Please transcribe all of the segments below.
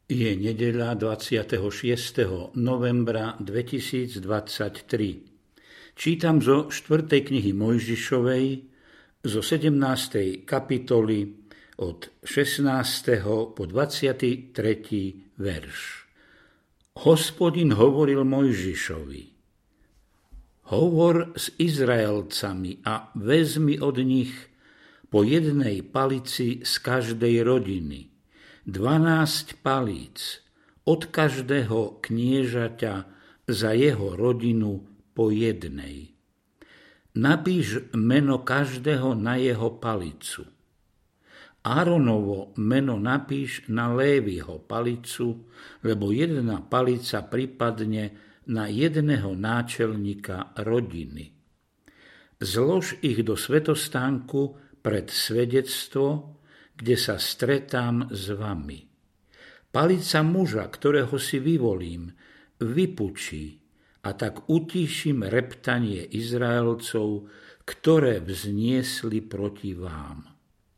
Je nedeľa 26. novembra 2023. Čítam zo 4. knihy Mojžišovej, zo 17. kapitoly od 16. po 23. verš. Hospodin hovoril Mojžišovi: Hovor s Izraelcami a vezmi od nich po jednej palici z každej rodiny, 12 palíc, od každého kniežaťa za jeho rodinu po jednej. Napíš meno každého na jeho palicu. Áronovo meno napíš na Léviho palicu, lebo jedna palica pripadne na jedného náčelníka rodiny. Zlož ich do svätostánku pred svedectvo, kde sa stretám s vami. Palica muža, ktorého si vyvolím, vypučí, a tak utíšim reptanie Izraelcov, ktoré vzniesli proti vám.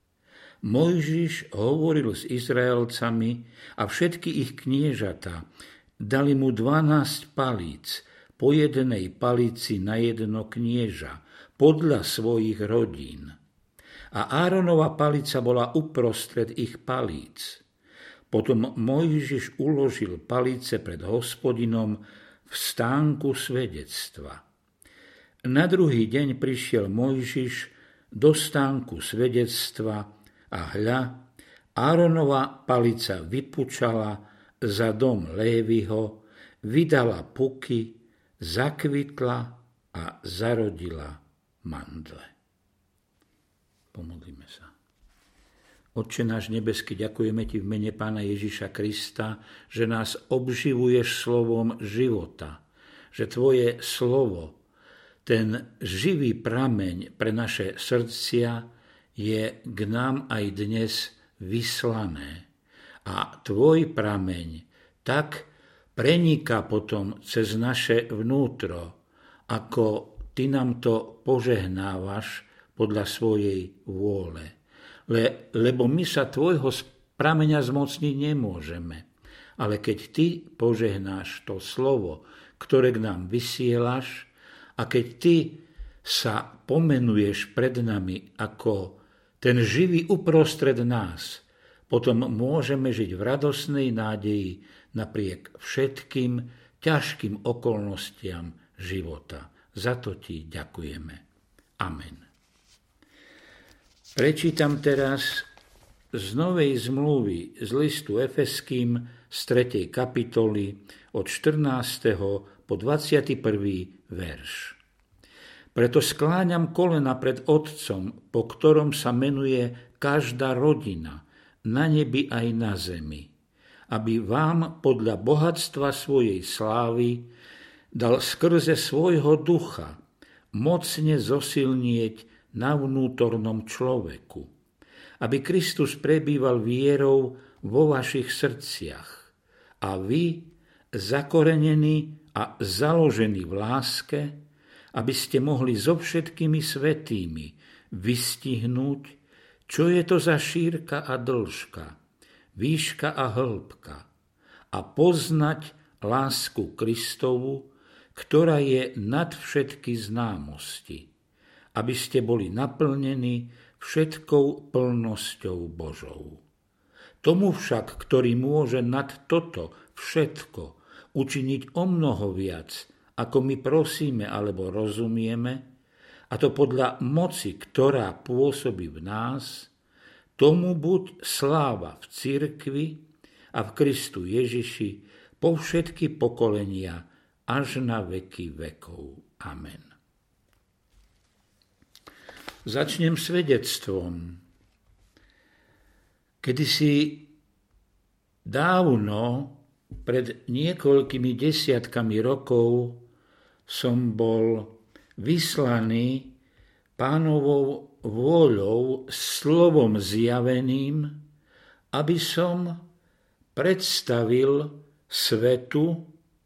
Mojžiš hovoril s Izraelcami a všetky ich kniežatá dali mu 12 palíc, po jednej palici na jedno knieža, podľa svojich rodín. A Áronova palica bola uprostred ich palíc. Potom Mojžiš uložil palice pred Hospodinom v stánku svedectva. Na druhý deň prišiel Mojžiš do stánku svedectva a hľa, Áronova palica vypučala za dom Léviho, vydala puky, zakvitla a zarodila mandle. Pomodlíme sa. Otče náš nebeský, ďakujeme Ti v mene Pána Ježiša Krista, že nás obživuješ slovom života, že Tvoje slovo, ten živý prameň pre naše srdcia, je k nám aj dnes vyslané. A Tvoj prameň tak preniká potom cez naše vnútro, ako Ty nám to požehnávaš podľa svojej vôle. Lebo my sa Tvojho prameňa zmocniť nemôžeme. Ale keď Ty požehnáš to slovo, ktoré k nám vysielaš, a keď Ty sa pomenuješ pred nami ako ten živý uprostred nás, potom môžeme žiť v radosnej nádeji napriek všetkým ťažkým okolnostiam života. Za to Ti ďakujeme. Amen. Prečítam teraz z Novej zmluvy z listu Efeským z 3. kapitoly od 14. po 21. verš. Preto skláňam kolena pred Otcom, po ktorom sa menuje každá rodina, na nebi aj na zemi, aby vám podľa bohatstva svojej slávy dal skrze svojho ducha mocne zosilnieť na vnútornom človeku, aby Kristus prebýval vierou vo vašich srdciach a vy, zakorenení a založení v láske, aby ste mohli so všetkými svätými vystihnúť, čo je to za šírka a dĺžka, výška a hĺbka, a poznať lásku Kristovu, ktorá je nad všetky známosti, aby ste boli naplnení všetkou plnosťou Božou. Tomu však, ktorý môže nad toto všetko učiniť omnoho viac, ako my prosíme alebo rozumieme, a to podľa moci, ktorá pôsobí v nás, tomu buď sláva v cirkvi a v Kristu Ježiši po všetky pokolenia až na veky vekov. Amen. Začnem svedectvom. Kedysi dávno, pred niekoľkými desiatkami rokov, som bol vyslaný Pánovou vôľou slovom zjaveným, aby som predstavil svetu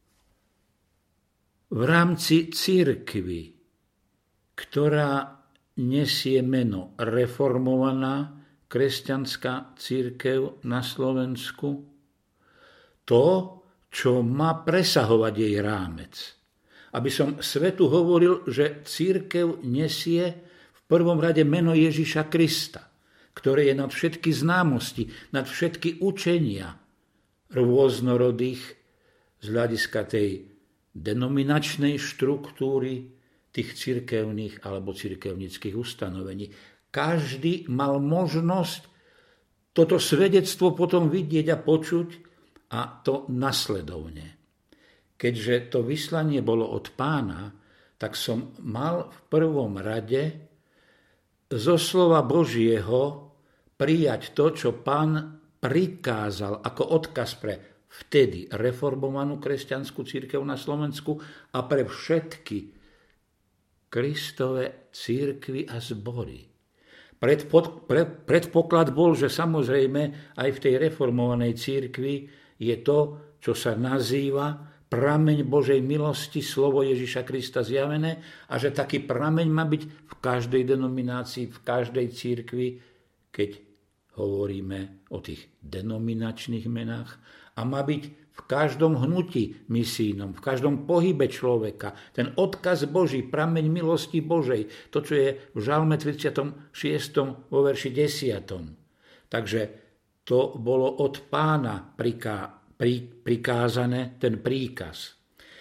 v rámci cirkvi, ktorá nesie meno Reformovaná kresťanská cirkev na Slovensku, to, čo má presahovať jej rámec. Aby som svetu hovoril, že cirkev nesie v prvom rade meno Ježiša Krista, ktoré je nad všetky známosti, nad všetky učenia rôznorodých z hľadiska tej denominačnej štruktúry tých cirkevných alebo cirkevnických ustanovení. Každý mal možnosť toto svedectvo potom vidieť a počuť, a to nasledovne. Keďže to vyslanie bolo od Pána, tak som mal v prvom rade zo slova Božieho prijať to, čo Pán prikázal ako odkaz pre vtedy reformovanú kresťanskú cirkev na Slovensku a pre všetky Kristove cirkvi a zbory. Predpoklad bol, že samozrejme aj v tej reformovanej cirkvi je to, čo sa nazýva prameň Božej milosti, slovo Ježiša Krista zjavené, a že taký prameň má byť v každej denominácii, v každej cirkvi, keď hovoríme o tých denominačných menách, a má byť v každom hnutí misijnom, v každom pohybe človeka. Ten odkaz Boží, prameň milosti Božej, to, čo je v Žalme 36. vo verši 10. Takže to bolo od Pána prikázané, ten príkaz.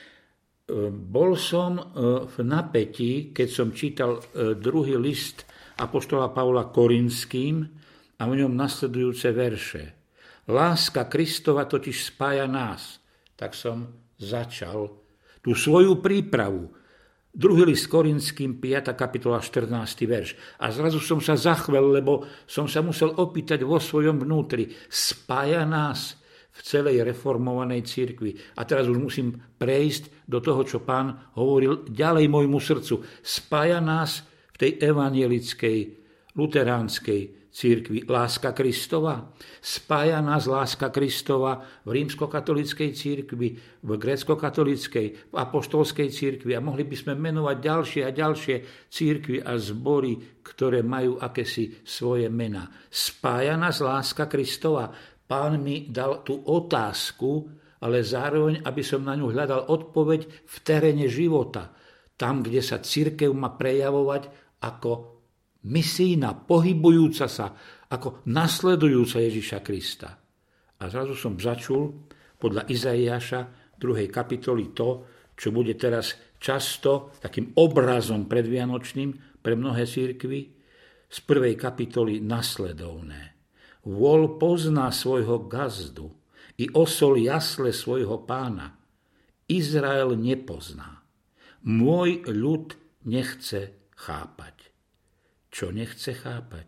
Bol som v napätí, keď som čítal druhý list apoštola Pavla Korinským a v ňom nasledujúce verše. Láska Kristova totiž spája nás. Tak som začal tú svoju prípravu. Druhý list Korinským, 5. kapitola, 14. verš. A zrazu som sa zachvel, lebo som sa musel opýtať vo svojom vnútri. Spája nás v celej reformovanej cirkvi. A teraz už musím prejsť do toho, čo Pán hovoril ďalej môjmu srdcu. Spája nás v tej evangelickej, luteránskej cirkvi láska Kristova. Spája nás láska Kristova v rímskokatolíckej cirkvi, v gréckokatolíckej, v apoštolskej cirkvi, a mohli by sme menovať ďalšie a ďalšie cirkvi a zbory, ktoré majú akési svoje mená. Spája nás láska Kristova. Pán mi dal tú otázku, ale zároveň, aby som na ňu hľadal odpoveď v teréne života. Tam, kde sa cirkev má prejavovať ako misijná, pohybujúca sa, ako nasledujúca Ježiša Krista. A zrazu som začul podľa Izaiáša 2. kapitoly to, čo bude teraz často takým obrazom predvianočným pre mnohé cirkvi, z 1. kapitoly nasledovné. Vol pozná svojho gazdu i osol jasle svojho pána. Izrael nepozná. Môj ľud nechce chápať. Čo nechce chápať?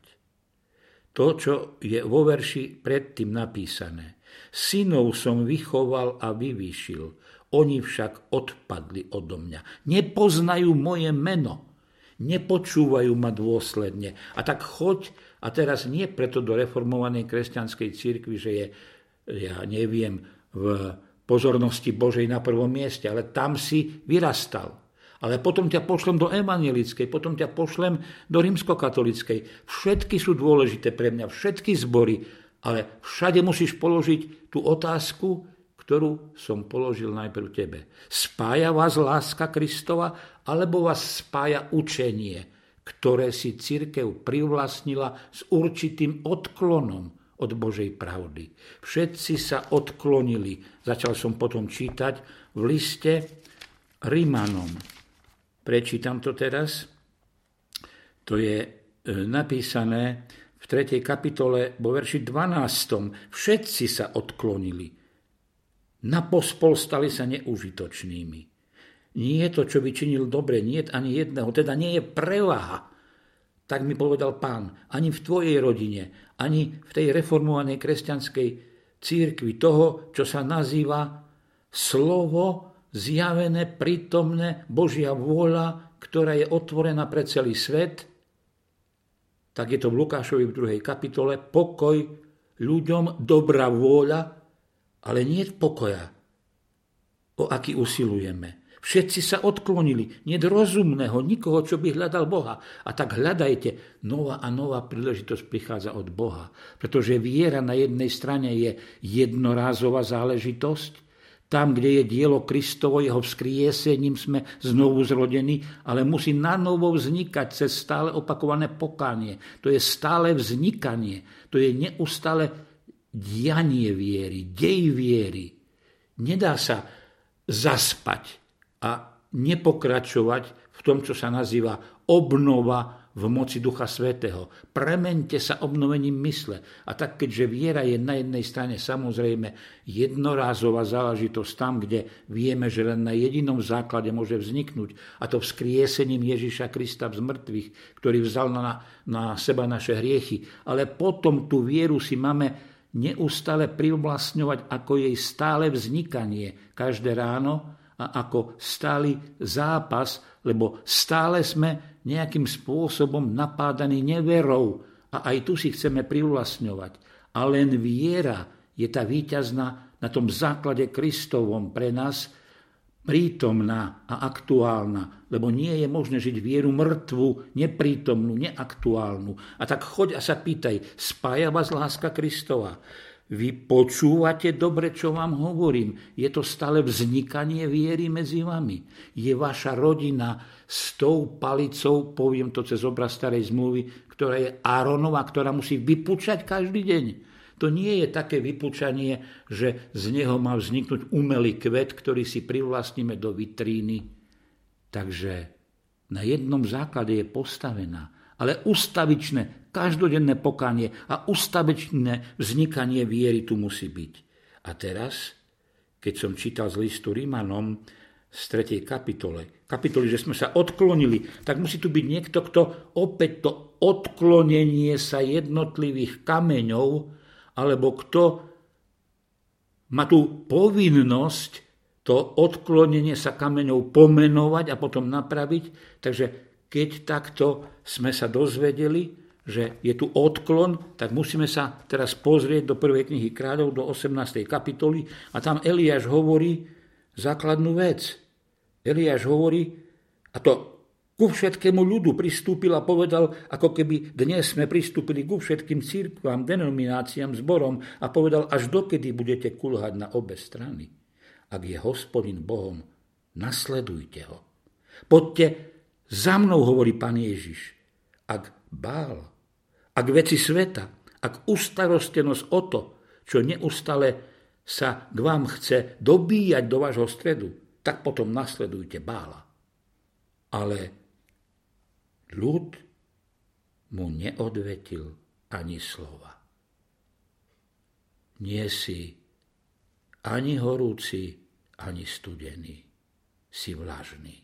To, čo je vo verši predtým napísané. Synov som vychoval a vyvýšil, oni však odpadli odo mňa. Nepoznajú moje meno, nepočúvajú ma dôsledne. A tak choď, a teraz nie preto do reformovanej kresťanskej cirkvi, že je, ja neviem, v pozornosti Božej na prvom mieste, ale tam si vyrastal. Ale potom ťa pošlem do evanjelickej, potom ťa pošlem do rímskokatolíckej. Všetky sú dôležité pre mňa, všetky zbory, ale všade musíš položiť tú otázku, ktorú som položil najprv tebe. Spája vás láska Kristova, alebo vás spája učenie, ktoré si cirkev privlastnila s určitým odklonom od Božej pravdy. Všetci sa odklonili. Začal som potom čítať v liste Rimanom. Prečítam to teraz. To je napísané v 3. kapitole vo verši 12. Všetci sa odklonili. Napospol stali sa neužitočnými. Nie je to, čo by činil dobre, nie je ani jedného, teda nie je prevaha. Tak mi povedal Pán, ani v tvojej rodine, ani v tej reformovanej kresťanskej cirkvi toho, čo sa nazýva slovo zjavené, prítomné, Božia vôľa, ktorá je otvorená pre celý svet, tak je to v Lukášovi v 2. kapitole, pokoj ľuďom, dobrá vôľa, ale nie pokoja, o aký usilujeme. Všetci sa odklonili, nie rozumného, nikoho, čo by hľadal Boha. A tak hľadajte, nová a nová príležitosť prichádza od Boha. Pretože viera na jednej strane je jednorázová záležitosť, tam, kde je dielo Kristovo, jeho vzkriesením sme znovu zrodení, ale musí na novo vznikať cez stále opakované pokánie. To je stále vznikanie, to je neustále dianie viery, dej viery. Nedá sa zaspať a nepokračovať v tom, čo sa nazýva obnova v moci Ducha Svätého. Premeňte sa obnovením mysle. A tak, keďže viera je na jednej strane samozrejme jednorázová záležitosť tam, kde vieme, že len na jedinom základe môže vzniknúť, a to vzkriesením Ježiša Krista z mŕtvych, ktorý vzal na seba naše hriechy. Ale potom tú vieru si máme neustále privlastňovať ako jej stále vznikanie každé ráno a ako stály zápas, lebo stále sme nejakým spôsobom napádaní neverou a aj tu si chceme privlastňovať. A len viera je tá víťazná na tom základe Kristovom pre nás prítomná a aktuálna, lebo nie je možné žiť vieru mŕtvu, neprítomnú, neaktuálnu. A tak choď a sa pýtaj, spája vás láska Kristova? Vy počúvate dobre, čo vám hovorím. Je to stále vznikanie viery medzi vami. Je vaša rodina s tou palicou, poviem to cez obraz starej zmluvy, ktorá je Áronova, ktorá musí vypúčať každý deň. To nie je také vypúčanie, že z neho má vzniknúť umelý kvet, ktorý si privlastníme do vitríny. Takže na jednom základe je postavená, ale ustavičné, každodenné pokánie a ustavičné vznikanie viery tu musí byť. A teraz, keď som čítal z listu Rímanom z 3. kapitoly, že sme sa odklonili, tak musí tu byť niekto, kto opäť to odklonenie sa jednotlivých kameňov, alebo kto má tú povinnosť to odklonenie sa kameňov pomenovať a potom napraviť. Takže keď takto sme sa dozvedeli, že je tu odklon, tak musíme sa teraz pozrieť do 1. knihy Kráľov, do 18. kapitoly a tam Eliáš hovorí základnú vec. Eliáš hovorí, a to ku všetkému ľudu pristúpil a povedal, ako keby dnes sme pristúpili ku všetkým cirkvám, denomináciám, zborom a povedal, až dokedy budete kulhať na obe strany. Ak je Hospodin Bohom, nasledujte ho. Poďte za mnou, hovorí Pán Ježiš. Ak Bál, ak veci sveta, ak ustarostenosť o to, čo neustále sa k vám chce dobíjať do vášho stredu, tak potom nasledujte Bála. Ale ľud mu neodvetil ani slova. Nie si ani horúci, ani studený, si vlažný.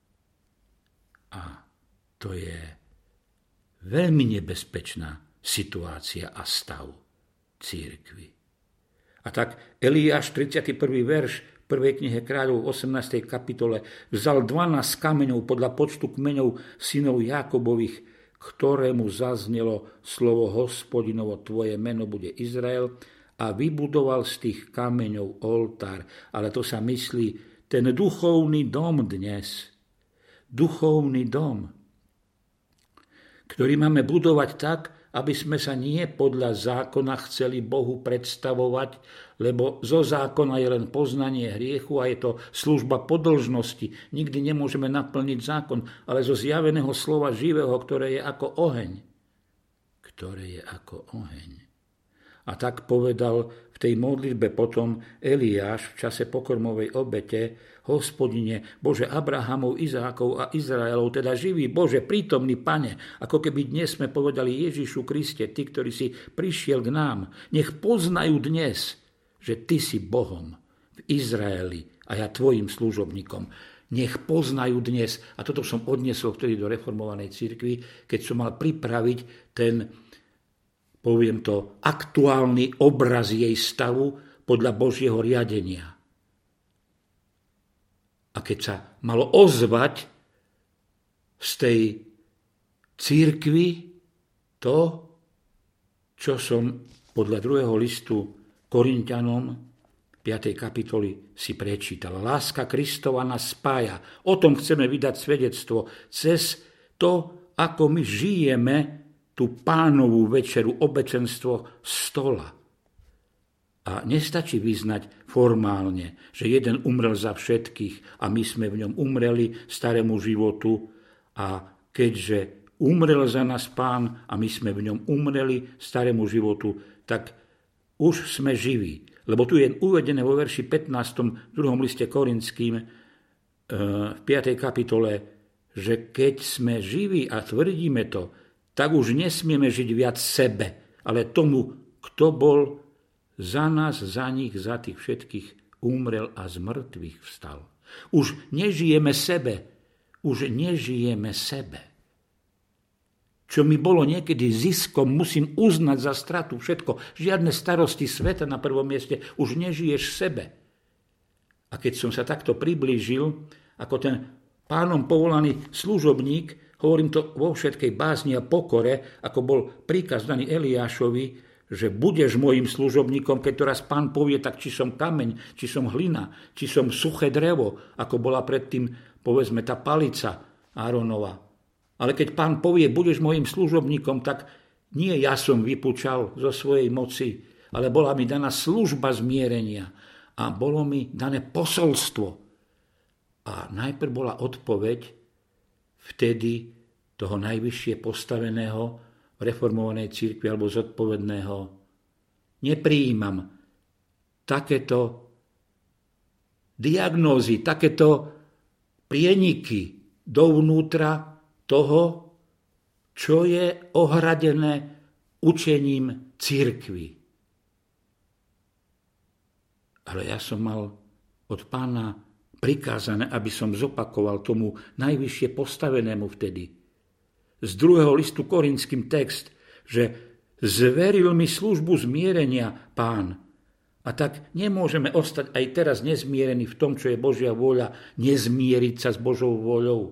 A to je veľmi nebezpečná situácia a stav cirkvi. A tak Eliáš, 31. verš, 1. knihe Kráľov, 18. kapitole, vzal 12 kameňov podľa počtu kmeňov synov Jákobových, ktorému zaznelo slovo Hospodinovo, tvoje meno bude Izrael, a vybudoval z tých kameňov oltár. Ale to sa myslí ten duchovný dom dnes. Duchovný dom, ktorý máme budovať tak, aby sme sa nie podľa zákona chceli Bohu predstavovať, lebo zo zákona je len poznanie hriechu a je to služba podĺžnosti. Nikdy nemôžeme naplniť zákon, ale zo zjaveného slova živého, ktoré je ako oheň. Ktoré je ako oheň. A tak povedal v tej modlitbe potom Eliáš v čase pokrmovej obete: Hospodine, Bože Abrahamov, Izákov a Izraelov, teda živý Bože, prítomný Pane, ako keby dnes sme povedali Ježišu Kriste, Ty, ktorý si prišiel k nám, nech poznajú dnes, že Ty si Bohom v Izraeli a ja Tvojim služobníkom. Nech poznajú dnes, a toto som odniesol vtedy do reformovanej cirkvi, keď som mal pripraviť ten, poviem to, aktuálny obraz jej stavu podľa Božieho riadenia. A keď sa malo ozvať z tej cirkvi to, čo som podľa 2. listu Korinťanom, 5. 5. kapitoly si prečítal. Láska Kristova nás spája. O tom chceme vydať svedectvo cez to, ako my žijeme tú Pánovú večeru, obecenstvo stola. A nestačí vyznať formálne, že jeden umrel za všetkých a my sme v ňom umreli starému životu a keďže umrel za nás Pán a my sme v ňom umreli starému životu, tak už sme živí. Lebo tu je uvedené vo verši 15. v 2. liste Korinským v 5. kapitole, že keď sme živí a tvrdíme to, tak už nesmieme žiť viac sebe, ale tomu, kto bol za nás, za nich, za tých všetkých umrel a z mŕtvych vstal. Už nežijeme sebe. Čo mi bolo niekedy ziskom, musím uznať za stratu všetko. Žiadne starosti sveta na prvom mieste, už nežiješ sebe. A keď som sa takto priblížil, ako ten Pánom povolaný služobník, hovorím to vo všetkej bázni a pokore, ako bol príkaz daný Eliášovi, že budeš môjim služobníkom, keď to raz Pán povie, tak či som kameň, či som hlina, či som suché drevo, ako bola predtým, povedzme, tá palica Áronova. Ale keď Pán povie, budeš môjim služobníkom, tak nie ja som vypúčal zo svojej moci, ale bola mi daná služba zmierenia a bolo mi dané posolstvo. A najprv bola odpoveď vtedy toho najvyššie postaveného v reformovanej cirkvi alebo zodpovedného. Neprijímam takéto diagnózy, takéto prieniky dovnútra toho, čo je ohradené učením cirkvi. Ale ja som mal od Pána prikázané, aby som zopakoval tomu najvyššie postavenému vtedy. Z 2. listu Korinským text, že zveril mi službu zmierenia Pán. A tak nemôžeme ostať aj teraz nezmierení v tom, čo je Božia vôľa, nezmieriť sa s Božou vôľou.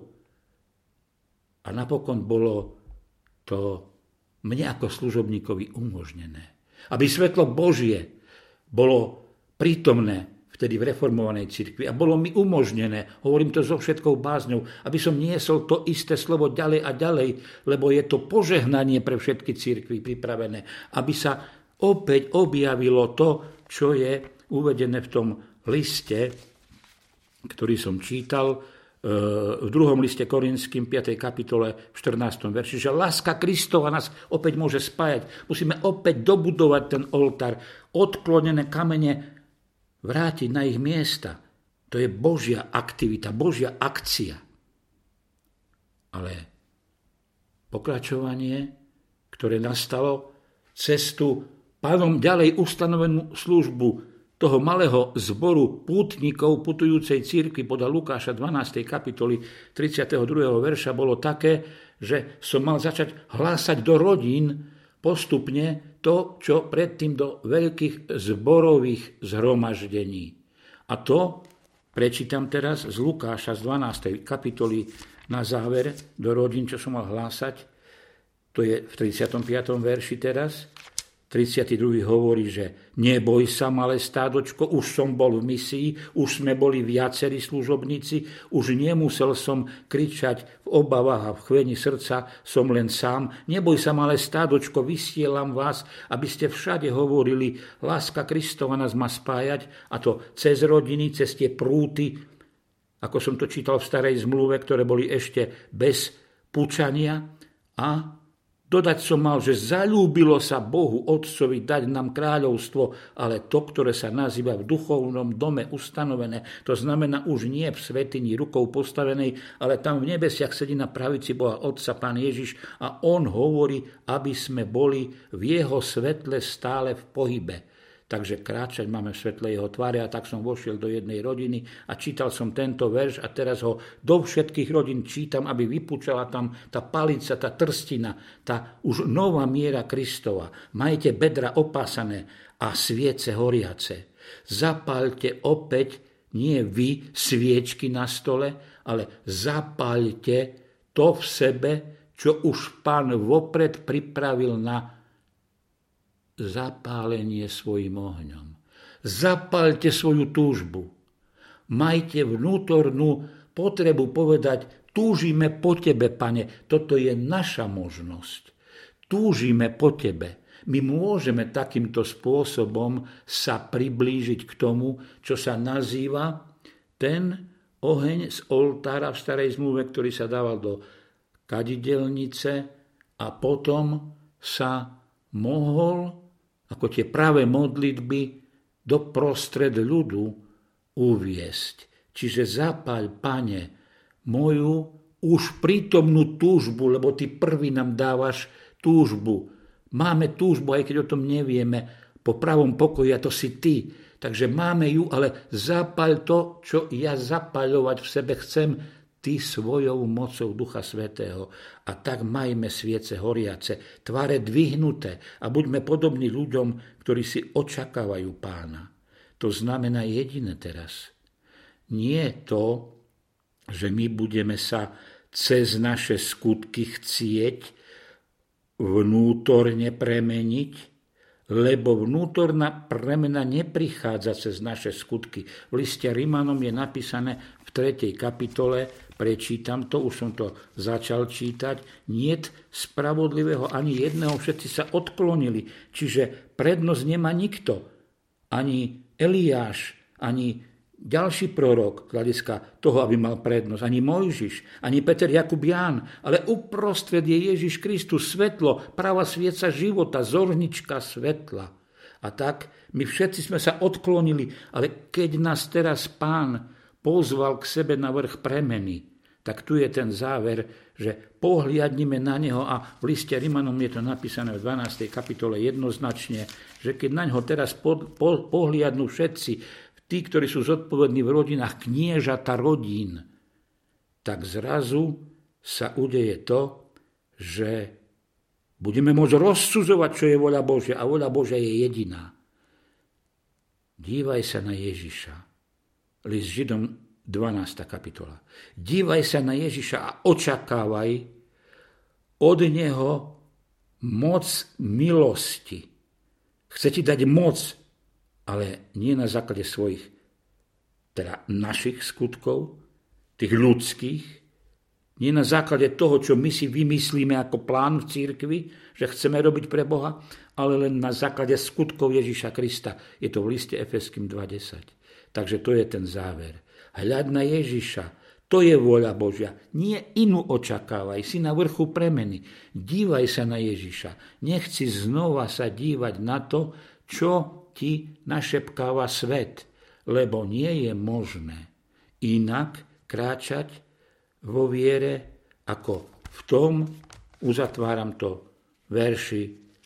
A napokon bolo to mne ako služobníkovi umožnené. Aby svetlo Božie bolo prítomné vtedy v reformovanej cirkvi a bolo mi umožnené, hovorím to so všetkou bázňou, aby som niesol to isté slovo ďalej a ďalej, lebo je to požehnanie pre všetky cirkvi pripravené, aby sa opäť objavilo to, čo je uvedené v tom liste, ktorý som čítal, v 2. liste Korinským 5. kapitole v 14. verši, že láska Kristova nás opäť môže spájať. Musíme opäť dobudovať ten oltár, odklonené kamene vrátiť na ich miesta. To je Božia aktivita, Božia akcia. Ale pokračovanie, ktoré nastalo cez tú Pánom ďalej ustanovenú službu toho malého zboru pútnikov putujúcej cirkvi podľa Lukáša 12. kapitoly 32. verša bolo také, že som mal začať hlásať do rodín postupne to, čo predtým do veľkých zborových zhromaždení. A to prečítam teraz z Lukáša z 12. kapitoly na záver do rodín, čo som mal hlásať. To je v 35. verši teraz. 32. hovorí, že neboj sa, malé stádočko, už som bol v misii, už sme boli viacerí služobníci, už nemusel som kričať v obavách a v chveni srdca, som len sám. Neboj sa, malé stádočko, vysielam vás, aby ste všade hovorili, láska Kristova nás má spájať, a to cez rodiny, cez tie prúty, ako som to čítal v starej zmluve, ktoré boli ešte bez púčania, a dodať som mal, že zaľúbilo sa Bohu Otcovi dať nám kráľovstvo, ale to, ktoré sa nazýva v duchovnom dome ustanovené, to znamená už nie v svätyni rukou postavenej, ale tam v nebesiach sedí na pravici Boha Otca Pán Ježiš a on hovorí, aby sme boli v jeho svetle stále v pohybe. Takže kráčať máme v svetle jeho tváre, a tak som vošiel do jednej rodiny a čítal som tento verš a teraz ho do všetkých rodín čítam, aby vypúčala tam tá palica, tá trstina, tá už nová miera Kristova. Majte bedra opásané a sviece horiace. Zapáľte opäť, nie vy, sviečky na stole, ale zapáľte to v sebe, čo už Pán vopred pripravil na zapálenie svojim ohňom. Zapaľte svoju túžbu. Majte vnútornú potrebu povedať, túžime po tebe, Pane. Toto je naša možnosť. Túžime po tebe. My môžeme takýmto spôsobom sa priblížiť k tomu, čo sa nazýva ten oheň z oltára v starej zmluve, ktorý sa dával do kadidelnice a potom sa mohol, ako tie pravé modlitby, do prostred ľudu uviesť. Čiže zapáľ, Pane, moju už prítomnú túžbu, lebo ty prvý nám dávaš túžbu. Máme túžbu, aj keď o tom nevieme, po pravom pokoji, a to si ty. Takže máme ju, ale zapáľ to, čo ja zapáľovať v sebe chcem, ty svojou mocou Ducha Svätého. A tak majme sviece horiace, tváre dvihnuté a buďme podobní ľuďom, ktorí si očakávajú Pána. To znamená jediné teraz. Nie to, že my budeme sa cez naše skutky chcieť vnútorne premeniť, lebo vnútorná premena neprichádza cez naše skutky. V liste Rimanom je napísané v 3. kapitole, prečítam to, už som to začal čítať, niet spravodlivého ani jedného, všetci sa odklonili, čiže prednosť nemá nikto, ani Eliáš, ani ďalší prorok z hľadiska toho, aby mal prednosť, ani Mojžiš, ani Peter, Jakub, Ján, ale uprostred je Ježiš Kristus, svetlo, pravá svieca života, zornička svetla. A tak my všetci sme sa odklonili, ale keď nás teraz Pán pozval k sebe na vrch premeny, tak tu je ten záver, že pohliadnime na neho, a v liste Rimanom je to napísané v 12. kapitole jednoznačne, že keď na neho teraz pohliadnú všetci, tí, ktorí sú zodpovední v rodinách, kniežata rodín, tak zrazu sa udeje to, že budeme môcť rozsudzovať, čo je voľa Božia, a voľa Božia je jediná. Dívaj sa na Ježiša. List Židom 12. kapitola. Dívaj sa na Ježiša a očakávaj od neho moc milosti. Chce ti dať moc, ale nie na základe svojich, teda našich skutkov, tých ľudských, nie na základe toho, čo my si vymyslíme ako plán v cirkvi, že chceme robiť pre Boha, ale len na základe skutkov Ježiša Krista. Je to v liste Efeským 2.10. Takže to je ten záver. Hľaď na Ježiša, to je vôľa Božia. Nie inú očakávaj, si na vrchu premeny. Dívaj sa na Ježiša. Nechci znova sa dívať na to, čo ti našepkáva svet, lebo nie je možné inak kráčať vo viere, ako v tom, uzatváram to verši,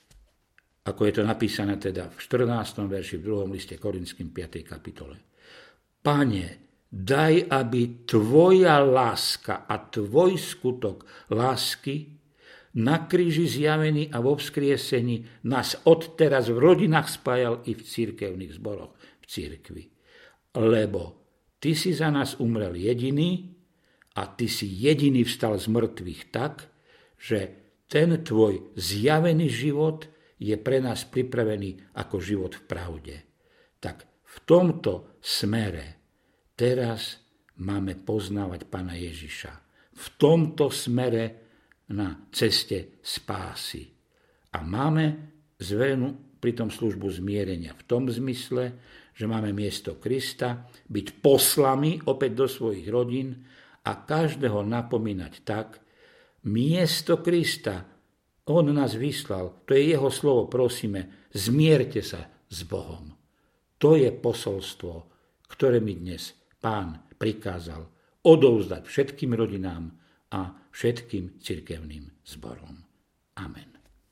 ako je to napísané teda v 14. verši v 2. liste Korinským 5. kapitole. Pane, daj, aby tvoja láska a tvoj skutok lásky na kríži zjavený a vo vzkriesení nás odteraz v rodinách spájal i v cirkevných zboroch, v cirkvi. Lebo ty si za nás umrel jediný a ty si jediný vstal z mŕtvych tak, že ten tvoj zjavený život je pre nás pripravený ako život v pravde. Tak v tomto smere teraz máme poznávať Pána Ježiša. V tomto smere na ceste spásy. A máme zverenú pritom službu zmierenia v tom zmysle, že máme miesto Krista, byť poslami opäť do svojich rodín a každého napomínať tak, miesto Krista, on nás vyslal, to je jeho slovo, prosíme, zmierte sa s Bohom. To je posolstvo, ktoré mi dnes Pán prikázal odovzdať všetkým rodinám a všetkým cirkevným zborom. Amen.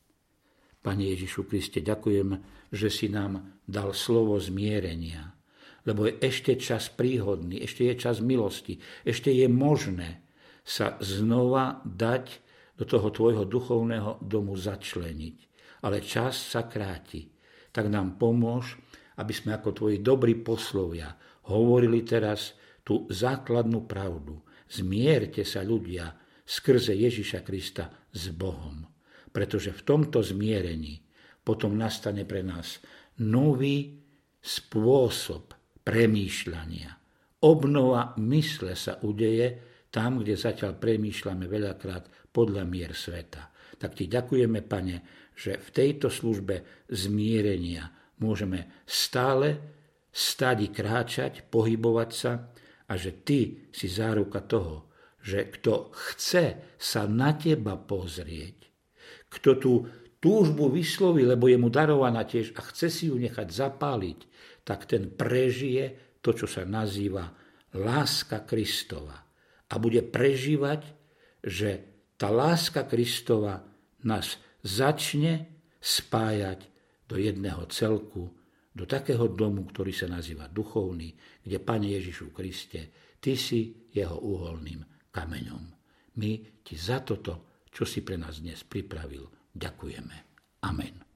Pane Ježišu Kriste, ďakujem, že si nám dal slovo zmierenia, lebo je ešte čas príhodný, ešte je čas milosti, ešte je možné sa znova dať do toho tvojho duchovného domu začleniť. Ale čas sa kráti. Tak nám pomôž, aby sme ako tvoji dobrí poslovia hovorili teraz tú základnú pravdu. Zmierte sa, ľudia, skrze Ježiša Krista s Bohom. Pretože v tomto zmierení potom nastane pre nás nový spôsob premýšľania. Obnova mysle sa udeje tam, kde zatiaľ premýšľame veľakrát podľa mier sveta. Tak ti ďakujeme, Pane, že v tejto službe zmierenia môžeme stále stať i kráčať, pohybovať sa a že ty si záruka toho, že kto chce sa na teba pozrieť, kto tú túžbu vysloví, lebo je mu darovaná tiež a chce si ju nechať zapáliť, tak ten prežije to, čo sa nazýva láska Kristova. A bude prežívať, že tá láska Kristova nás začne spájať do jedného celku, do takého domu, ktorý sa nazýva duchovný, kde, Pane Ježišu Kriste, ty si jeho uholným kameňom. My ti za toto, čo si pre nás dnes pripravil, ďakujeme. Amen.